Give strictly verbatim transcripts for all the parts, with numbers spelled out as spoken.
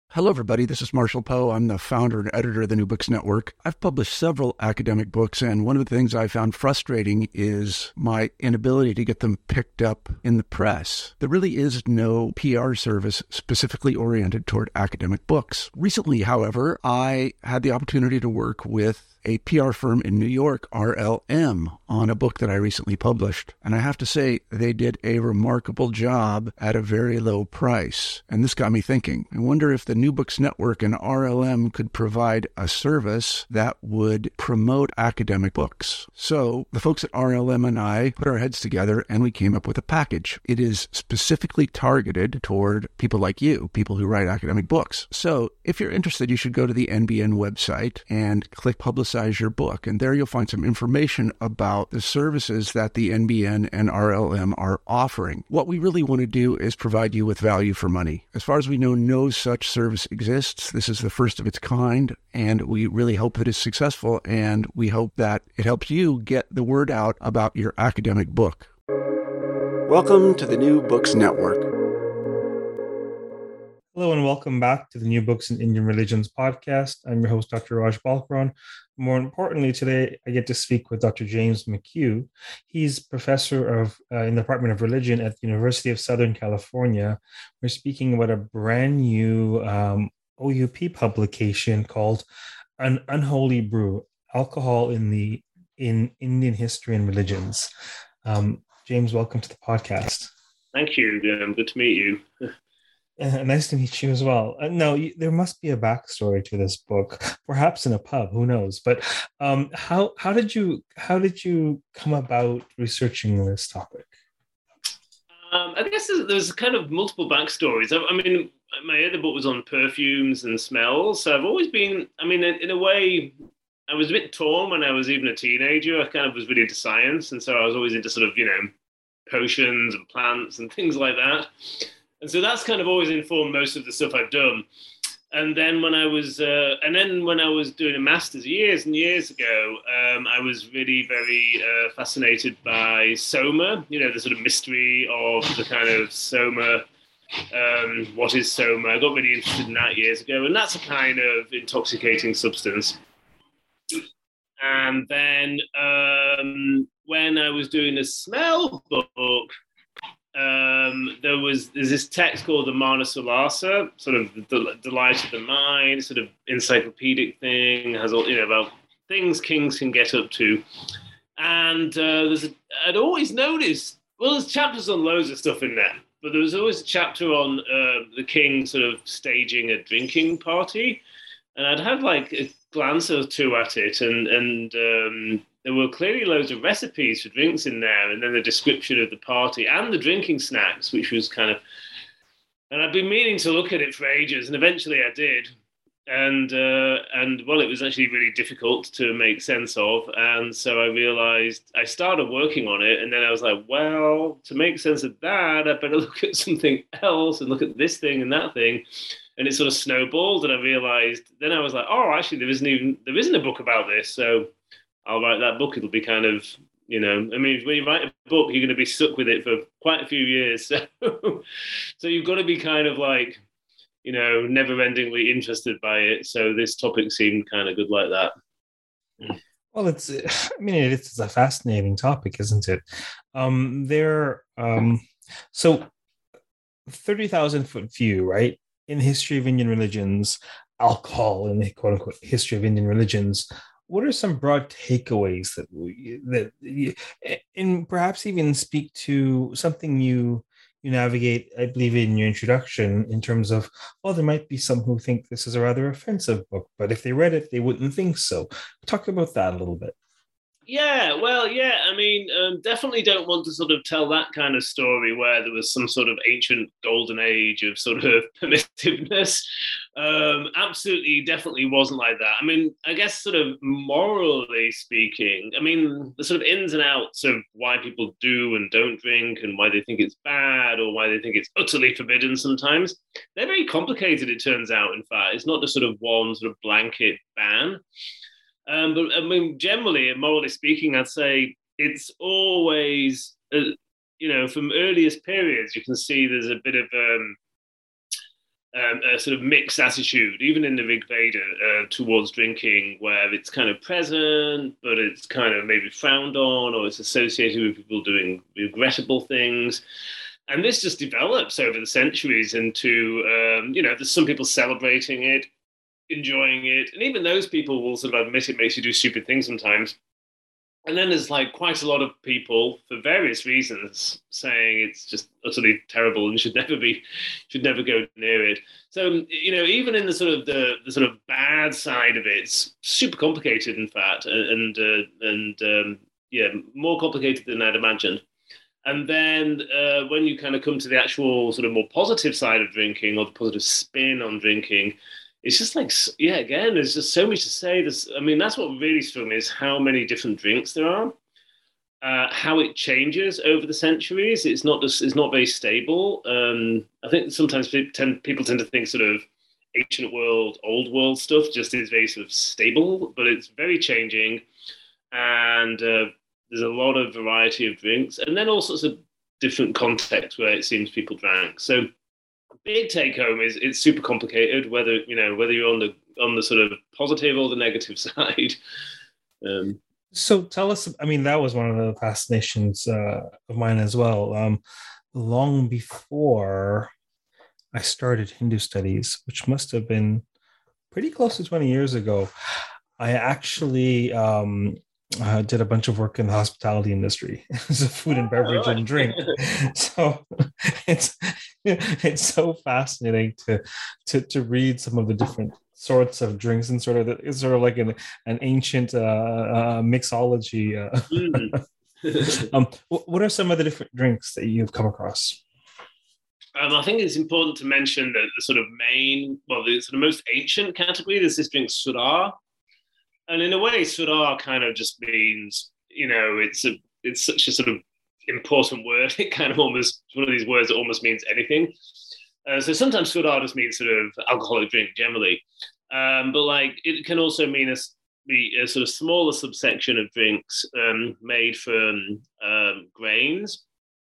Hello, everybody. This is Marshall Poe. I'm the founder and editor of the New Books Network. I've published several academic books, and one of the things I found frustrating is my inability to get them picked up in the press. There really is no P R service specifically oriented toward academic books. Recently, however, I had the opportunity to work with a P R firm in New York, R L M, on a book that I recently published. And I have to say, they did a remarkable job at a very low price. And this got me thinking. I wonder if the New Books Network and R L M could provide a service that would promote academic books. So the folks at R L M and I put our heads together and we came up with a package. It is specifically targeted toward people like you, people who write academic books. So if you're interested, you should go to the N B N website and click Publicize your book. And there you'll find some information about the services that the N B N and R L M are offering. What we really want to do is provide you with value for money. As far as we know, no such service exists. This is the first of its kind, and we really hope that it's successful, and we hope that it helps you get the word out about your academic book. Welcome to the New Books Network. Hello and welcome back to the New Books in Indian Religions podcast. I'm your host, Doctor Raj Balkaran. More importantly, today I get to speak with Doctor James McHugh. He's professor of uh, in the Department of Religion at the University of Southern California. We're speaking about a brand new um, O U P publication called An Unholy Brew: Alcohol in the in Indian History and Religions. Um, James, welcome to the podcast. Thank you. Um, good to meet you. Uh, nice to meet you as well. Uh, no, you, there must be a backstory to this book, perhaps in a pub. Who knows? But um, how how did you how did you come about researching this topic? Um, I guess there's, there's kind of multiple backstories. I, I mean, my other book was on perfumes and smells, so I've always been. I mean, in, in a way, I was a bit torn when I was even a teenager. I kind of was really into science, and so I was always into sort of you know potions and plants and things like that. And so that's kind of always informed most of the stuff I've done. And then when I was, uh, and then when I was doing a master's years and years ago, um, I was really very uh, fascinated by soma. You know, the sort of mystery of the kind of soma. Um, what is soma? I got really interested in that years ago, and that's a kind of intoxicating substance. And then um, when I was doing a smell book. Um, there was there's this text called the Manas Ulasa, sort of the delight of the mind, sort of encyclopedic thing, has all you know about things kings can get up to. And uh, there's a, I'd always noticed, well, there's chapters on loads of stuff in there, but there was always a chapter on uh, the king sort of staging a drinking party, and I'd had like a glance or two at it, and and um, there were clearly loads of recipes for drinks in there, and then the description of the party and the drinking snacks, which was kind of, and I'd been meaning to look at it for ages, and eventually I did. And, uh, and well, it was actually really difficult to make sense of. And so I realized I started working on it, and then I was like, well, to make sense of that, I better look at something else and look at this thing and that thing. And it sort of snowballed, and I realized, then I was like, oh, actually, there isn't even, there isn't a book about this. So I'll write that book. It'll be kind of, you know, I mean, when you write a book, you're going to be stuck with it for quite a few years. So, so you've got to be kind of like, you know, never-endingly interested by it. So this topic seemed kind of good like that. Well, it's, I mean, it's a fascinating topic, isn't it? Um, there, um, so thirty thousand foot view, right? In the history of Indian religions, alcohol in the quote-unquote history of Indian religions, what are some broad takeaways that we, that you, and perhaps even speak to something you you navigate, I believe, in your introduction in terms of, well, there might be some who think this is a rather offensive book, but if they read it, they wouldn't think so. Talk about that a little bit. Yeah, well, yeah, I mean, um, definitely don't want to sort of tell that kind of story where there was some sort of ancient golden age of sort of permissiveness. Um, absolutely, definitely wasn't like that. I mean, I guess sort of morally speaking, I mean, the sort of ins and outs of why people do and don't drink and why they think it's bad or why they think it's utterly forbidden sometimes, they're very complicated, it turns out, in fact. It's not just sort of one sort of blanket ban. Um, but I mean, generally, and morally speaking, I'd say it's always, uh, you know, from earliest periods, you can see there's a bit of um, um, a sort of mixed attitude, even in the Rig Veda, uh, towards drinking, where it's kind of present, but it's kind of maybe frowned on, or it's associated with people doing regrettable things. And this just develops over the centuries into, um, you know, there's some people celebrating it, enjoying it, and even those people will sort of admit it makes you do stupid things sometimes. And then there's like quite a lot of people, for various reasons, saying it's just utterly terrible and should never be, should never go near it. So, you know, even in the sort of the, the sort of bad side of it, it's super complicated, in fact, and uh, and um, yeah, more complicated than I'd imagined. And then uh, when you kind of come to the actual sort of more positive side of drinking, or the positive spin on drinking, it's just like, yeah, again, there's just so much to say. There's, I mean, that's what really struck me, is how many different drinks there are, uh, how it changes over the centuries. It's not just, it's not very stable. Um, I think sometimes people tend, people tend to think sort of ancient world, old world stuff just is very sort of stable, but it's very changing. And uh, there's a lot of variety of drinks, and then all sorts of different contexts where it seems people drank. So big take home is it's super complicated, whether, you know, whether you're on the on the sort of positive or the negative side. Um, so tell us, I mean, that was one of the fascinations uh, of mine as well. Um, long before I started Hindu studies, which must have been pretty close to twenty years ago, I actually um, uh, did a bunch of work in the hospitality industry, so food and beverage and drink. So it's it's so fascinating to to to read some of the different sorts of drinks, and sort of the, it's sort of like an an ancient uh, uh, mixology. Uh. Mm. um, what are some of the different drinks that you've come across? Um, I think it's important to mention that the sort of main, well, the sort of most ancient category, there's this drink Sudar. And in a way, Sudar kind of just means, you know, it's a it's such a sort of important word. It kind of almost, one of these words that almost means anything. Uh, so sometimes Sudar just means sort of alcoholic drink generally. Um, but like, it can also mean a, be a sort of smaller subsection of drinks um, made from um, grains.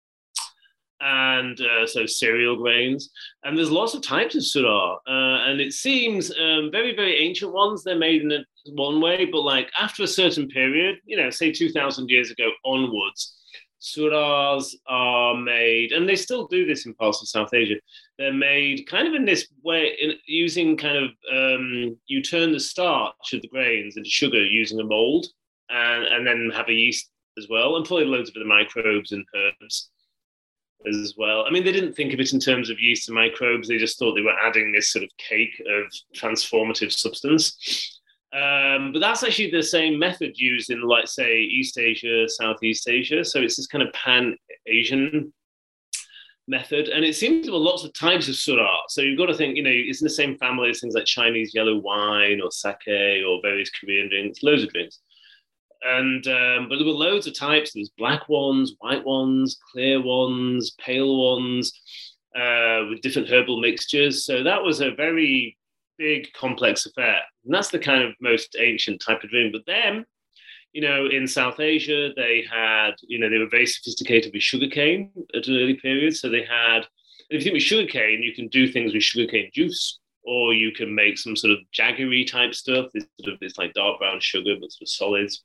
And uh, so cereal grains. And there's lots of types of Sudar. Uh, and it seems um, very, very ancient ones, they're made in a, one way, but like after a certain period, you know, say two thousand years ago onwards, Sudars are made, and they still do this in parts of South Asia. They're made kind of in this way, in, using kind of, um, you turn the starch of the grains into sugar using a mold, and, and then have a yeast as well, and probably loads of the microbes and herbs as well. I mean, they didn't think of it in terms of yeast and microbes. They just thought they were adding this sort of cake of transformative substance. Um, but that's actually the same method used in, like, say, East Asia, Southeast Asia. So it's this kind of pan-Asian method. And it seems to have lots of types of Sudar. So you've got to think, you know, it's in the same family as things like Chinese yellow wine or sake or various Korean drinks, loads of drinks. And um, but there were loads of types. There's black ones, white ones, clear ones, pale ones, uh, with different herbal mixtures. So that was a very big, complex affair. And that's the kind of most ancient type of drink. But then, you know, in South Asia, they had, you know, they were very sophisticated with sugarcane at an early period. So they had, if you think with sugarcane, you can do things with sugarcane juice, or you can make some sort of jaggery type stuff. This sort of, it's like dark brown sugar, but sort of solids.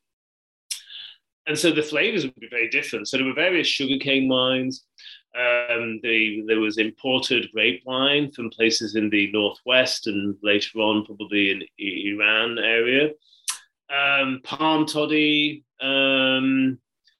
And so the flavors would be very different. So there were various sugarcane wines. Um, they, there was imported grape wine from places in the northwest and later on probably in Iran area. Um, palm toddy. Um,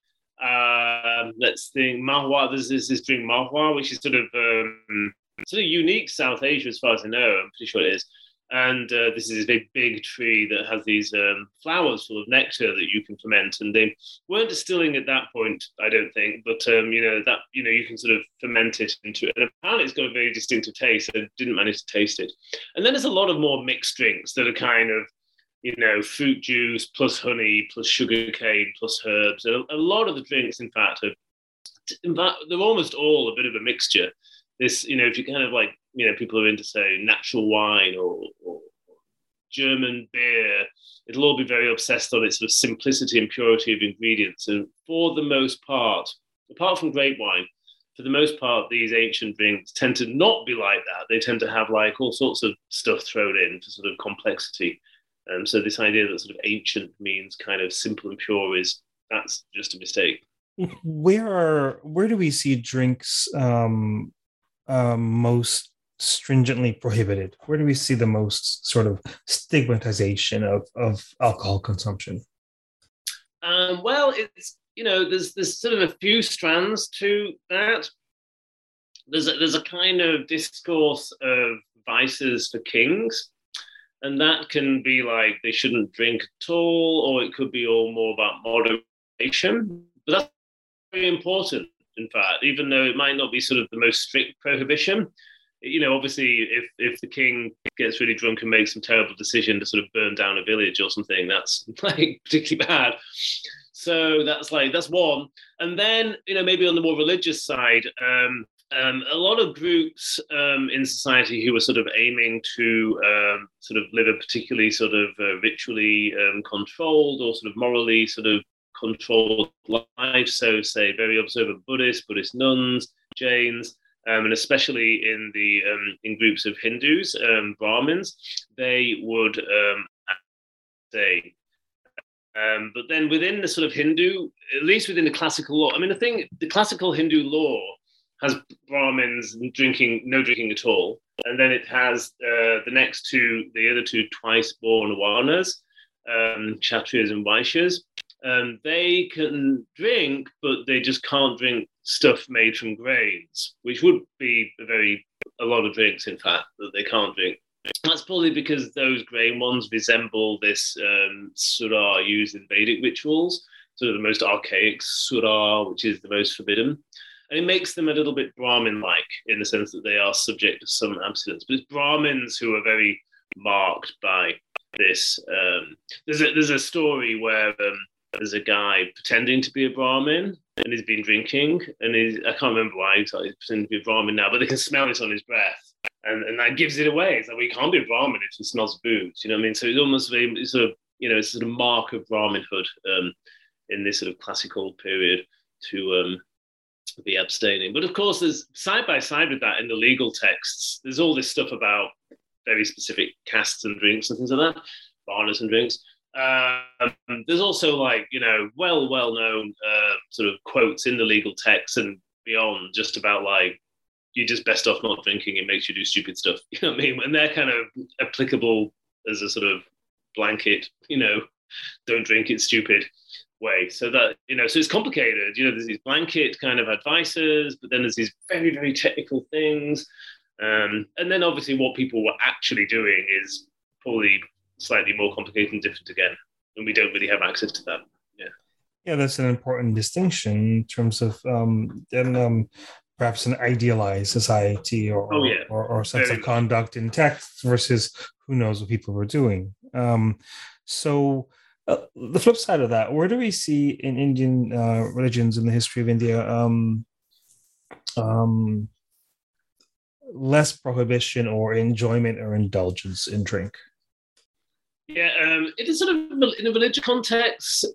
uh, let's think, mahua. There's this, this drink mahua, which is sort of um, sort of unique to South Asia as far as I know. I'm pretty sure it is. And uh, this is a big, big tree that has these um, flowers full of nectar that you can ferment. And they weren't distilling at that point, I don't think. But, um, you know, that, you know, you can sort of ferment it into it. And apparently it's got a very distinctive taste. I didn't manage to taste it. And then there's a lot of more mixed drinks that are kind of, you know, fruit juice plus honey plus sugar cane plus herbs. And a, a lot of the drinks, in fact, are, in fact, they're almost all a bit of a mixture. This, you know, if you kind of like, you know, people are into, say, natural wine or, or German beer, it'll all be very obsessed on its sort of simplicity and purity of ingredients. And for the most part, apart from grape wine, for the most part, these ancient drinks tend to not be like that. They tend to have like all sorts of stuff thrown in for sort of complexity. Um, so this idea that sort of ancient means kind of simple and pure is that's just a mistake. Where are where do we see drinks um, um, most stringently prohibited? Where do we see the most sort of stigmatization of, of alcohol consumption? Um, well, it's you know there's there's sort of a few strands to that. There's a, there's a kind of discourse of vices for kings. And that can be like they shouldn't drink at all, or it could be all more about moderation. But that's very important, in fact, even though it might not be sort of the most strict prohibition. You know, obviously, if if the king gets really drunk and makes some terrible decision to sort of burn down a village or something, that's like particularly bad. So that's like that's one. And then you know maybe on the more religious side. Um, Um, a lot of groups um, in society who are sort of aiming to um, sort of live a particularly sort of uh, ritually um, controlled or sort of morally sort of controlled life. So, say, very observant Buddhists, Buddhist nuns, Jains, um, and especially in the um, in groups of Hindus, um, Brahmins, they would um, say. Um, but then within the sort of Hindu, at least within the classical law, I mean, the thing, the classical Hindu law has Brahmins drinking, no drinking at all. And then it has uh, the next two, the other two twice born Varnas, um, Kshatriyas and Vaishyas. Um, they can drink, but they just can't drink stuff made from grains, which would be a very, a lot of drinks, in fact, that they can't drink. That's probably because those grain ones resemble this um, surah used in Vedic rituals, sort of the most archaic surah, which is the most forbidden. And it makes them a little bit Brahmin-like in the sense that they are subject to some abstinence. But it's Brahmins who are very marked by this. Um, there's, a, there's a story where um, there's a guy pretending to be a Brahmin and he's been drinking. And he's, I can't remember why he's pretending to be a Brahmin now, but they can smell it on his breath. And, and that gives it away. It's like, well, you can't be a Brahmin if it smells booze. You know what I mean? So it's almost it's sort of, you know, it's sort of mark of Brahminhood um, in this sort of classical period to... Um, be abstaining. But of course, there's side by side with that in the legal texts, there's all this stuff about very specific castes and drinks and things like that, varnas and drinks. Um, there's also like, you know, well, well known uh, sort of quotes in the legal texts and beyond just about like, you're just best off not drinking, it makes you do stupid stuff. You know what I mean? And they're kind of applicable as a sort of blanket, you know, don't drink, it's stupid way. So that, you know, so it's complicated. You know, there's these blanket kind of advices, but then there's these very, very technical things. Um, and then obviously what people were actually doing is probably slightly more complicated and different again. And we don't really have access to that. Yeah. Yeah, that's an important distinction in terms of um, then, um perhaps an idealized society or, oh, yeah. or, or sense very of conduct in texts versus who knows what people were doing. Um, so Uh, the flip side of that, where do we see in Indian uh, religions in the history of India um, um, less prohibition or enjoyment or indulgence in drink? Yeah, um, it is sort of in a religious context.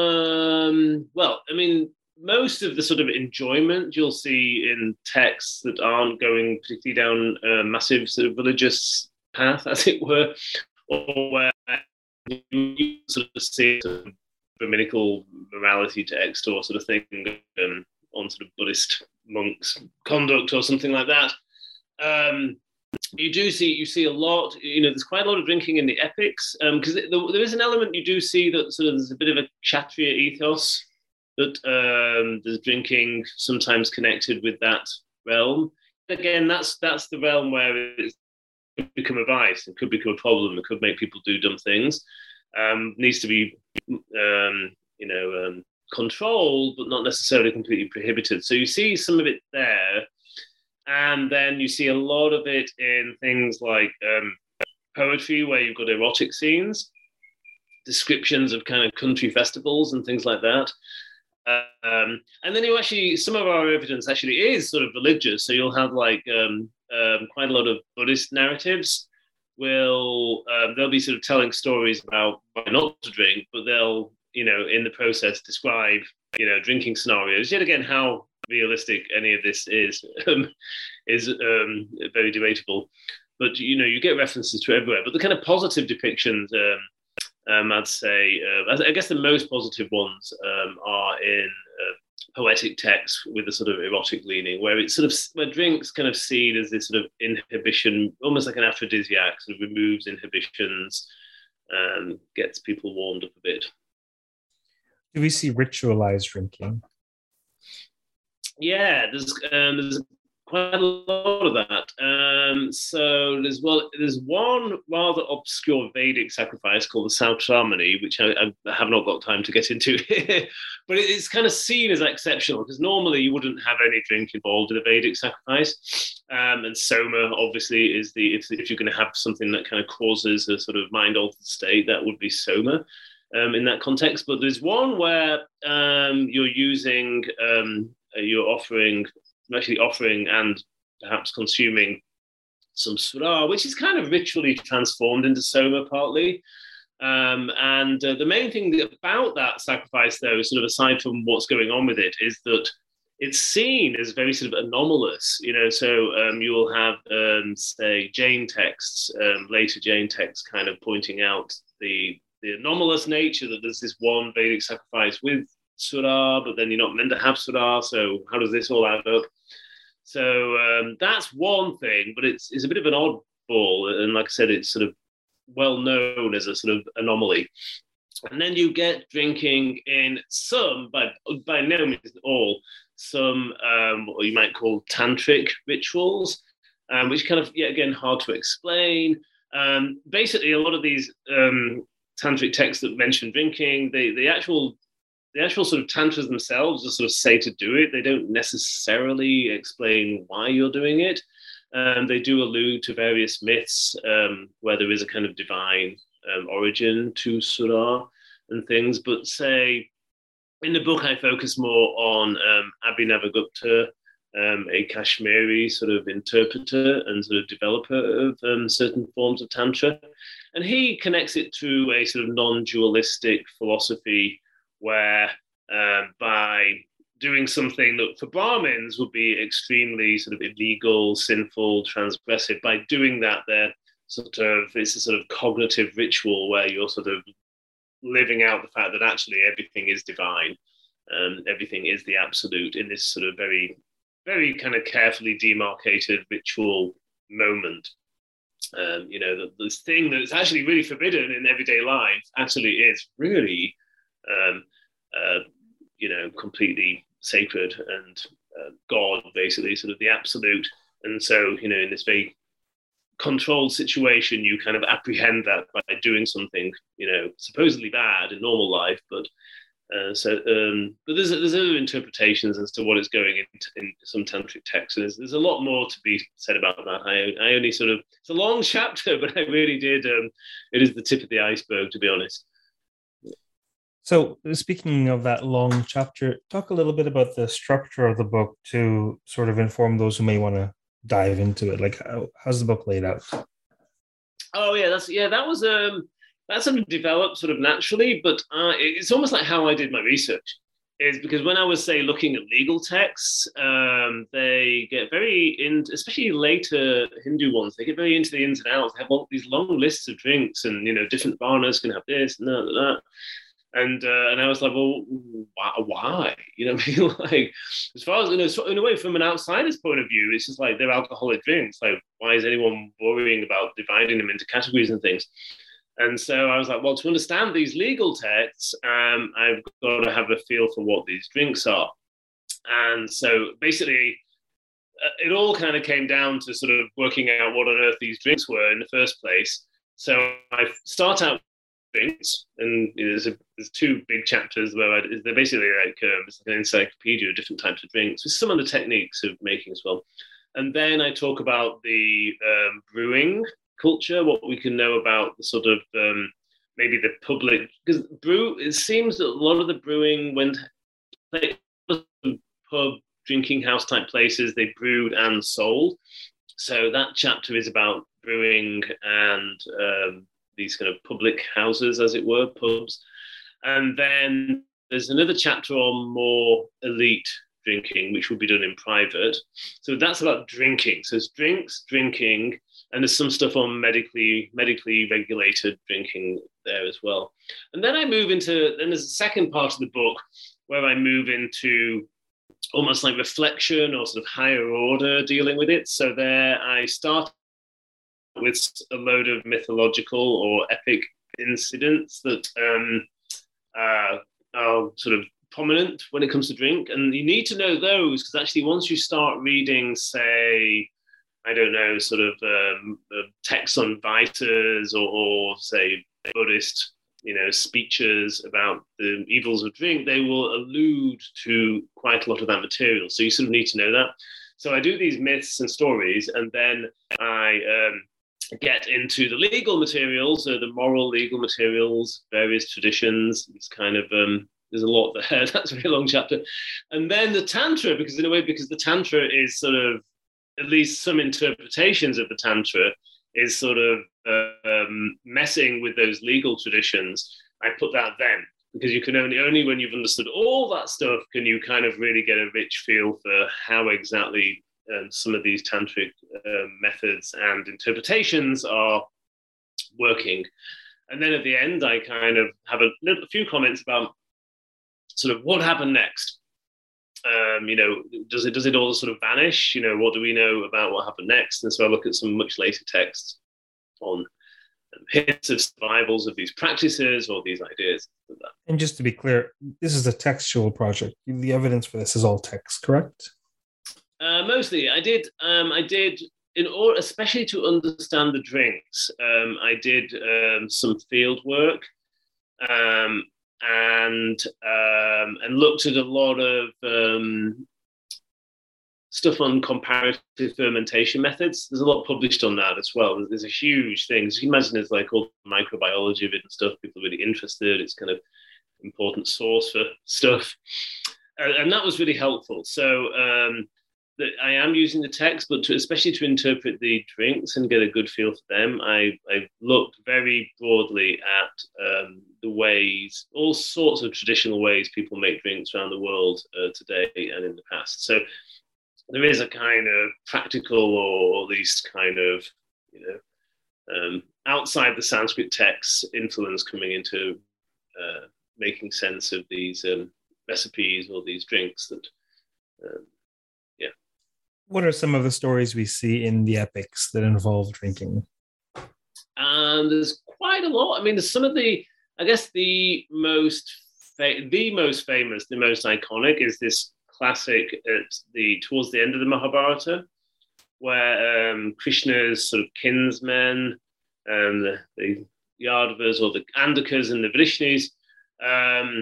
Um, well, I mean, most of the sort of enjoyment you'll see in texts that aren't going particularly down a massive sort of religious path, as it were, or where you sort of see some Brahminical morality text or sort of thing um, on sort of Buddhist monks' conduct or something like that. Um, you do see you see a lot. You know, there's quite a lot of drinking in the epics because um, there is an element you do see that sort of there's a bit of a Kshatriya ethos that um, there's drinking sometimes connected with that realm. Again, that's that's the realm where it's become a vice, it could become a problem, it could make people do dumb things. Um, needs to be, um, you know, um, controlled, but not necessarily completely prohibited. So you see some of it there, and then you see a lot of it in things like um, poetry, where you've got erotic scenes, descriptions of kind of country festivals and things like that. Um, and then you actually, some of our evidence actually is sort of religious. So you'll have like um, um, quite a lot of Buddhist narratives. Will um, they'll be sort of telling stories about why not to drink, but they'll, you know, in the process describe, you know, drinking scenarios. Yet again, how realistic any of this is um, is um, very debatable. But you know, you get references to everywhere. But the kind of positive depictions, um, um, I'd say, uh, I guess the most positive ones um, are in uh, poetic texts with a sort of erotic leaning, where it's sort of where drink's kind of seen as this sort of inhibition, almost like an aphrodisiac, sort of removes inhibitions and gets people warmed up a bit. Do we see ritualized drinking? Yeah, there's um, there's quite a lot of that. Um, so there's well, there's one rather obscure Vedic sacrifice called the Sautramani, which I, I have not got time to get into here, but it's kind of seen as exceptional because normally you wouldn't have any drink involved in a Vedic sacrifice. Um, and soma obviously is the if, if you're going to have something that kind of causes a sort of mind altered state, that would be soma. Um, in that context, but there's one where um, you're using, um, you're offering, actually offering and perhaps consuming some sura, which is kind of ritually transformed into soma partly. Um, and uh, the main thing about that sacrifice, though, sort of aside from what's going on with it, is that it's seen as very sort of anomalous, you know. So um, you will have, um, say, Jain texts, um, later Jain texts, kind of pointing out the the anomalous nature that there's this one Vedic sacrifice with sura, but then you're not meant to have sura. So how does this all add up? So um, that's one thing, but it's it's a bit of an oddball, and like I said, it's sort of well known as a sort of anomaly. And then you get drinking in some, but by no means all, some um, what you might call tantric rituals, um, which kind of, yet again, hard to explain. Um, basically, a lot of these um, tantric texts that mention drinking, they, the actual the actual sort of tantras themselves just sort of say to do it. They don't necessarily explain why you're doing it. Um, they do allude to various myths um, where there is a kind of divine um, origin to sura and things. But say, in the book, I focus more on um, Abhinavagupta, um, a Kashmiri sort of interpreter and sort of developer of um, certain forms of Tantra. And he connects it to a sort of non-dualistic philosophy where uh, by doing something that for Brahmins would be extremely sort of illegal, sinful, transgressive, by doing that, they're sort of, it's a sort of cognitive ritual where you're sort of living out the fact that actually everything is divine, um, everything is the absolute in this sort of very, very kind of carefully demarcated ritual moment. Um, you know, this thing that's actually really forbidden in everyday life actually is really, um, uh, you know, completely sacred and uh, God, basically, sort of the absolute. And so, you know, in this very controlled situation, you kind of apprehend that by doing something, you know, supposedly bad in normal life, but uh, so, um, but there's there's other interpretations as to what is going into in some tantric texts. And there's, there's a lot more to be said about that. I I only sort of, it's a long chapter, but I really did. Um, it is the tip of the iceberg, to be honest. So, speaking of that long chapter, talk a little bit about the structure of the book to sort of inform those who may want to dive into it. Like, how, how's the book laid out? Oh yeah, that's yeah, that was um. That sort of developed sort of naturally, but uh, it's almost like how I did my research. Is because when I was, say, looking at legal texts, um, they get very in, especially later Hindu ones, they get very into the ins and outs. They have all these long lists of drinks, and you know, different varnas can have this and that and that. And uh, and I was like, well, why? why? You know, I mean, like, as far as you know, in a way, from an outsider's point of view, it's just like they're alcoholic drinks. Like, why is anyone worrying about dividing them into categories and things? And so I was like, well, to understand these legal texts, um, I've got to have a feel for what these drinks are. And so basically, uh, it all kind of came down to sort of working out what on earth these drinks were in the first place. So I start out with drinks, and you know, there's, a, there's two big chapters where I, they're basically like, um, it's like an encyclopedia of different types of drinks, with some of the techniques of making as well. And then I talk about the um, brewing culture, what we can know about the sort of um, maybe the public, because brew, it seems that a lot of the brewing went pub drinking house type places, they brewed and sold. So that chapter is about brewing and um, these kind of public houses, as it were, pubs. And then there's another chapter on more elite drinking, which would be done in private. So that's about drinking. So it's drinks, drinking, and there's some stuff on medically medically regulated drinking there as well. And then I move into, then there's a second part of the book where I move into almost like reflection or sort of higher order dealing with it. So there I start with a load of mythological or epic incidents that um, uh, are sort of prominent when it comes to drink. And you need to know those because actually once you start reading, say, I don't know, sort of um, texts on vices or, or say Buddhist, you know, speeches about the evils of drink, they will allude to quite a lot of that material. So you sort of need to know that. So I do these myths and stories, and then I um, get into the legal materials, so the moral legal materials, various traditions. It's kind of, um, there's a lot there. That's a very long chapter. And then the Tantra, because in a way, because the Tantra is sort of, at least some interpretations of the Tantra is sort of uh, um, messing with those legal traditions. I put that then, because you can only, only when you've understood all that stuff can you kind of really get a rich feel for how exactly um, some of these tantric uh, methods and interpretations are working. And then at the end, I kind of have a, little, a few comments about sort of what happened next. Um, you know, does it does it all sort of vanish? You know, what do we know about what happened next? And so I look at some much later texts on um, hints of survivals of these practices or these ideas. And just to be clear, this is a textual project. The evidence for this is all text, correct? Uh, mostly, I did. Um, I did in or especially to understand the drinks. Um, I did um, some field work. Um, and um, and looked at a lot of um, stuff on comparative fermentation methods. There's a lot published on that as well. There's a huge thing. So you can imagine there's like all the microbiology of it and stuff. People are really interested. It's kind of important source for stuff. Uh, and that was really helpful. So um, the, I am using the text, but to, especially to interpret the drinks and get a good feel for them, I, I looked very broadly at um, the ways, all sorts of traditional ways people make drinks around the world uh, today and in the past. So there is a kind of practical or at least kind of, you know, um, outside the Sanskrit texts influence coming into uh, making sense of these um, recipes or these drinks that, um, yeah. What are some of the stories we see in the epics that involve drinking? And there's quite a lot. I mean, there's some of the, I guess the most, fa- the most famous, the most iconic is this classic at the towards the end of the Mahabharata, where um, Krishna's sort of kinsmen, and the, the Yadavas or the Andakas and the Vrishnis, um,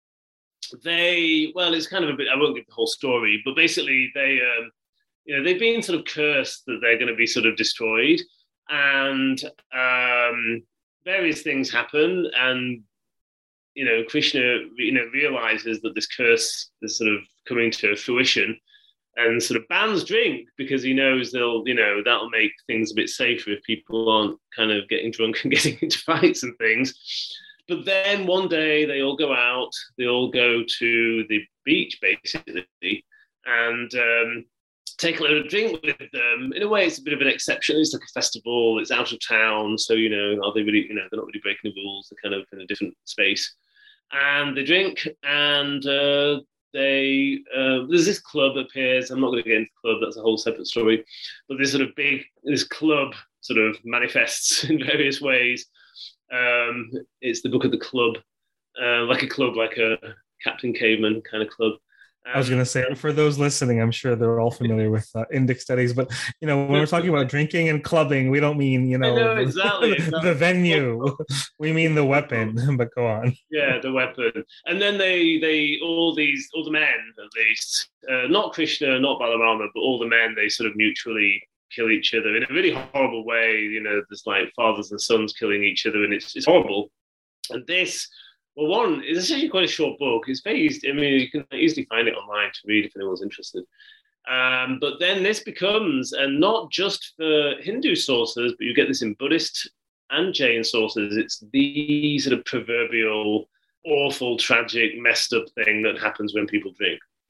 they, well, it's kind of a bit, I won't give the whole story, but basically they, um, you know, they've been sort of cursed that they're going to be sort of destroyed, and um, various things happen, and you know, Krishna, you know, realizes that this curse is sort of coming to fruition, and sort of bans drink because he knows they'll, you know, that'll make things a bit safer if people aren't kind of getting drunk and getting into fights and things. But then one day they all go out, they all go to the beach basically, and um, take a load of drink with them. In a way, it's a bit of an exception. It's like a festival. It's out of town, so you know, are they really? You know, they're not really breaking the rules. They're kind of in a different space, and they drink, and uh, they uh, there's this club appears. I'm not going to get into the club. That's a whole separate story. But this sort of big this club sort of manifests in various ways. Um, it's the book of the club, uh, like a club, like a Captain Caveman kind of club. I was going to say, for those listening, I'm sure they're all familiar with uh, Indic studies, but, you know, when we're talking about drinking and clubbing, we don't mean, you know, know exactly, the, exactly. the venue. We mean the weapon, but go on. Yeah, the weapon. And then they, they all these, all the men, at least, uh, not Krishna, not Balarama, but all the men, they sort of mutually kill each other in a really horrible way. You know, there's like fathers and sons killing each other, and it's, it's horrible. And this... Well, one, it's actually quite a short book. It's very easy. I mean, you can easily find it online to read if anyone's interested. Um, but then this becomes, and not just for Hindu sources, but you get this in Buddhist and Jain sources. It's the sort of proverbial, awful, tragic, messed up thing that happens when people drink.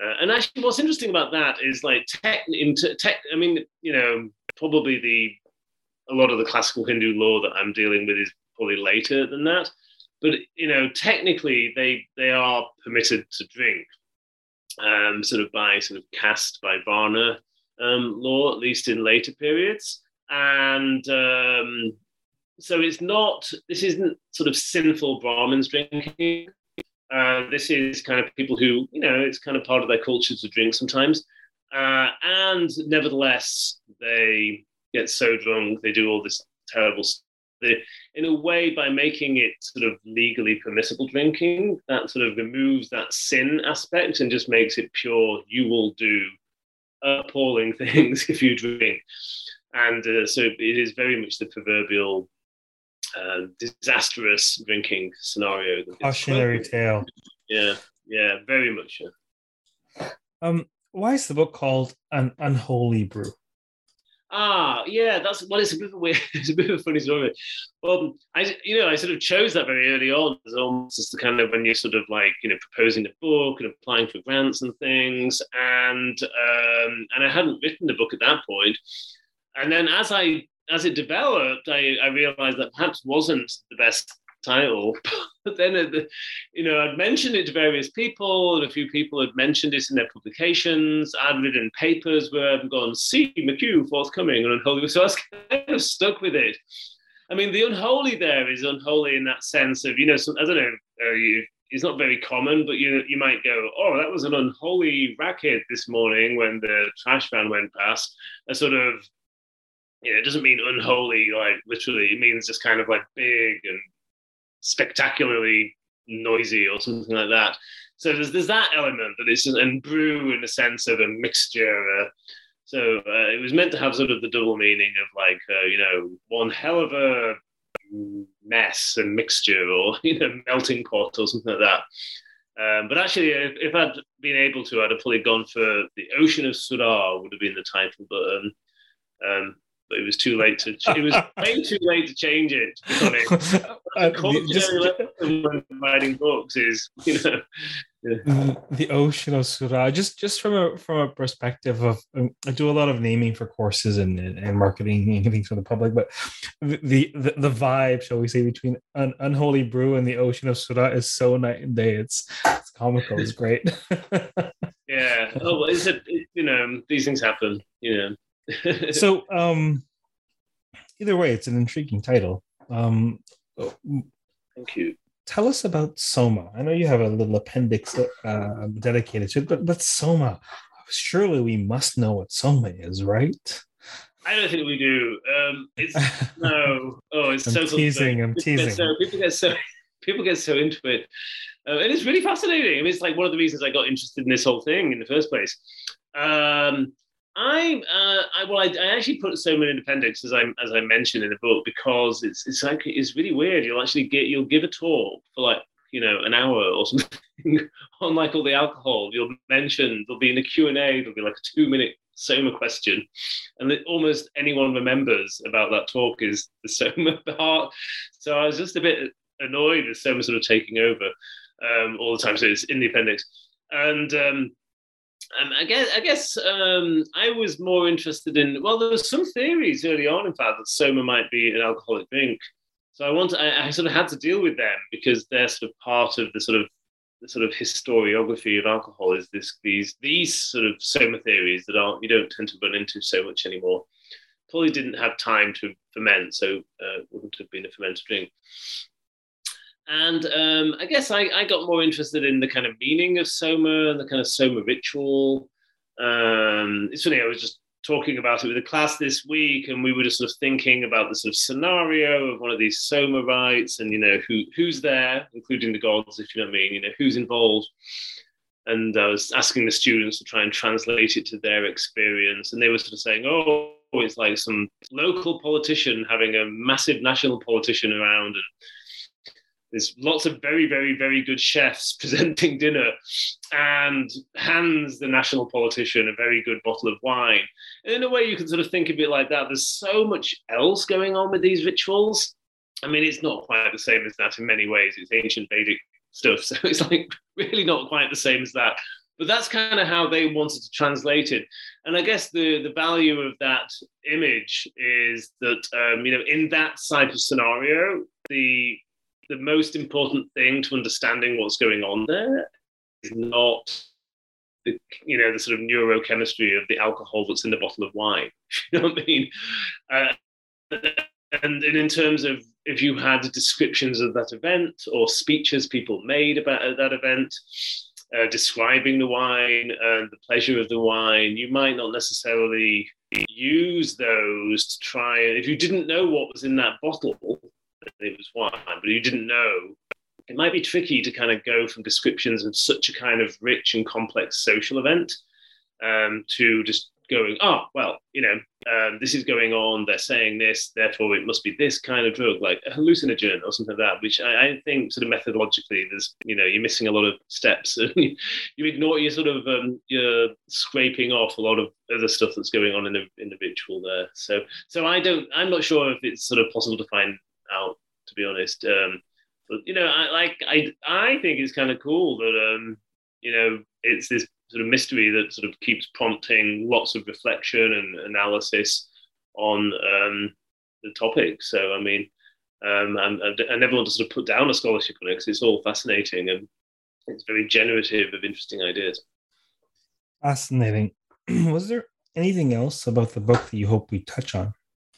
Uh, and actually, what's interesting about that is like tech, into tech. I mean, you know, probably the a lot of the classical Hindu law that I'm dealing with is probably later than that. But you know, technically, they they are permitted to drink, um, sort of by sort of caste by Varna um, law, at least in later periods, and um, so it's not. This isn't sort of sinful Brahmins drinking. Uh, this is kind of people who, you know, it's kind of part of their culture to drink sometimes. Uh, and nevertheless, they get so drunk, they do all this terrible stuff. They, in a way, by making it sort of legally permissible drinking, that sort of removes that sin aspect and just makes it pure, you will do appalling things if you drink. And uh, so it is very much the proverbial Uh, disastrous drinking scenario. Cautionary tale. Yeah, yeah, very much. Yeah. Um, why is the book called An Unholy Brew? Ah, yeah, that's well. It's a bit of a weird, it's a bit of a funny story. Well, I, you know, I sort of chose that very early on as almost as the kind of when you're sort of like, you know, proposing a book and applying for grants and things, and um, and I hadn't written the book at that point, and then as I as it developed, I, I realized that perhaps wasn't the best title. But then, you know, I'd mentioned it to various people, and a few people had mentioned it in their publications. I'd written papers where I've gone, see McHugh forthcoming and unholy. So I was kind of stuck with it. I mean, the unholy there is unholy in that sense of, you know, some, I don't know, uh, you, it's not very common, but you you might go, oh, that was an unholy racket this morning when the trash van went past. A sort of, you know, it doesn't mean unholy, like literally. It means just kind of like big and spectacularly noisy or something like that. So there's there's that element that it's and brew in the sense of a mixture. Uh, so uh, it was meant to have sort of the double meaning of like uh, you know, one hell of a mess and mixture, or you know, melting pot or something like that. Um, but actually, if, if I'd been able to, I'd have probably gone for the Ocean of Sura would have been the title, but. Um, um, But it was too late to. It was way too late to change it. To be honest, uh, the just, when writing books is, you know, yeah. The Ocean of Sura. Just, just from a from a perspective of, um, I do a lot of naming for courses and and marketing and things for the public, but the the, the vibe, shall we say, between an Unholy Brew and the Ocean of Sura is so night and day. It's it's comical. It's great. Yeah. Oh, well, it's a, it, you know, these things happen. You know. So um either way, it's an intriguing title. Um thank you. Tell us about Soma. I know you have a little appendix uh, dedicated to it, but but Soma, surely we must know what Soma is, right? I don't think we do. Um it's no. Oh, it's I'm so teasing. I'm people teasing. Get so, people get so people get so into it. Uh, and it's really fascinating. I mean, it's like one of the reasons I got interested in this whole thing in the first place. Um I, uh, I well, I, I actually put Soma in appendix as I as I mentioned in the book because it's it's like it's really weird. You'll actually get you'll give a talk for like you know an hour or something on like all the alcohol. You'll mention there'll be in a Q and A. There'll be like a two minute Soma question, and that almost anyone remembers about that talk is the Soma part. So I was just a bit annoyed with Soma sort of taking over um, all the time. So it's in the appendix, and. Um, Um, I guess, I guess um, I was more interested in, well, there were some theories early on, in fact, that Soma might be an alcoholic drink. So I want, I, I sort of had to deal with them because they're sort of part of the sort of the sort of historiography of alcohol is this these these sort of Soma theories that aren't you don't tend to run into so much anymore. Probably didn't have time to ferment, so uh, wouldn't have been a fermented drink. And um, I guess I, I got more interested in the kind of meaning of Soma and the kind of Soma ritual. Um, it's funny, I was just talking about it with a class this week, and we were just sort of thinking about the sort of scenario of one of these Soma rites, and you know who who's there, including the gods, if you know what I mean. You know who's involved. And I was asking the students to try and translate it to their experience, and they were sort of saying, "Oh, it's like some local politician having a massive national politician around." And there's lots of very, very, very good chefs presenting dinner and hands the national politician a very good bottle of wine. And in a way, you can sort of think of it like that. There's so much else going on with these rituals. I mean, it's not quite the same as that in many ways. It's ancient Vedic stuff. So it's like really not quite the same as that. but that's kind of how they wanted to translate it. And I guess the, the value of that image is that, um, you know, in that type of scenario, the, the most important thing to understanding what's going on there is not the, you know, the sort of neurochemistry of the alcohol that's in the bottle of wine. You know what I mean? Uh, and, and in terms of if you had descriptions of that event or speeches people made about that event, uh, describing the wine and the pleasure of the wine, you might not necessarily use those to try. If you didn't know what was in that bottle, it was wine, but you didn't know, it might be tricky to kind of go from descriptions of such a kind of rich and complex social event um, to just going, oh, well, you know, um, this is going on, they're saying this, therefore it must be this kind of drug, like a hallucinogen or something like that, which I, I think sort of methodologically, there's, you know, you're missing a lot of steps. you ignore, you're sort of, um, you're scraping off a lot of other stuff that's going on in the, in the ritual there. So, so I don't, I'm not sure if it's sort of possible to find out, to be honest. Um, but, you know, I like, I, I think it's kind of cool that, um, you know, it's this sort of mystery that sort of keeps prompting lots of reflection and analysis on um, the topic. So, I mean, um, I'm, I never want to sort of put down a scholarship on it because it's all fascinating and it's very generative of interesting ideas. Fascinating. Was there anything else about the book that you hope we touch on?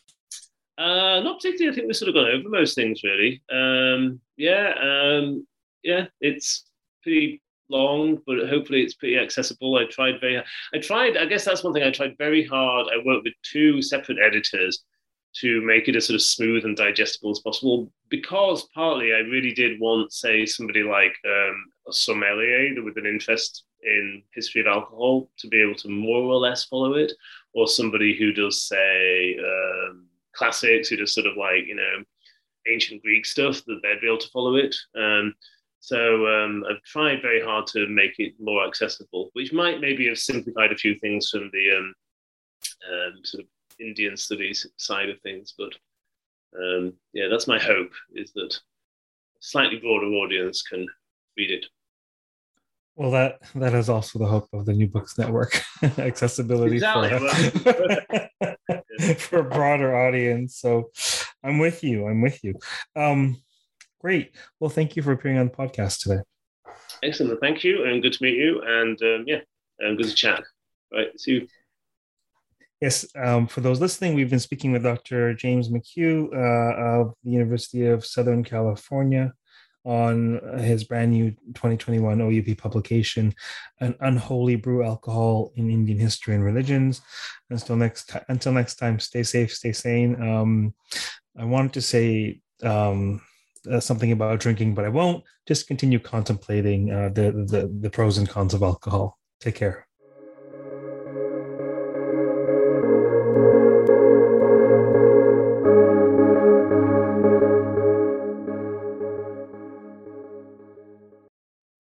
Uh, not particularly. I think we've sort of gone over most things, really. Um, yeah, um, yeah, it's pretty long, but hopefully it's pretty accessible. I tried very, I tried, I guess that's one thing, I tried very hard. I worked with two separate editors to make it as sort of smooth and digestible as possible, because partly I really did want, say, somebody like um, a sommelier with an interest in history of alcohol to be able to more or less follow it, or somebody who does, say, um, classics, who does sort of like, you know, ancient Greek stuff, that they'd be able to follow it. Um, So um, I've tried very hard to make it more accessible, which might maybe have simplified a few things from the um, um, sort of Indian studies side of things. But um, yeah, that's my hope, is that a slightly broader audience can read it. Well, that that is also the hope of the New Books Network, accessibility exactly. for, for a broader audience. So I'm with you. I'm with you. Um, Great. Well, thank you for appearing on the podcast today. Excellent. Thank you. And good to meet you. And um, yeah, um, good to chat. Right. See you. Yes. Um, for those listening, we've been speaking with Doctor James McHugh uh, of the University of Southern California on his brand new twenty twenty-one O U P publication, An Unholy Brew: Alcohol in Indian History and Religions. Until next, t- until next time, stay safe, stay sane. Um, I wanted to say... Um, Uh, something about drinking, but I won't. Just continue contemplating uh, the, the the pros and cons of alcohol. Take care.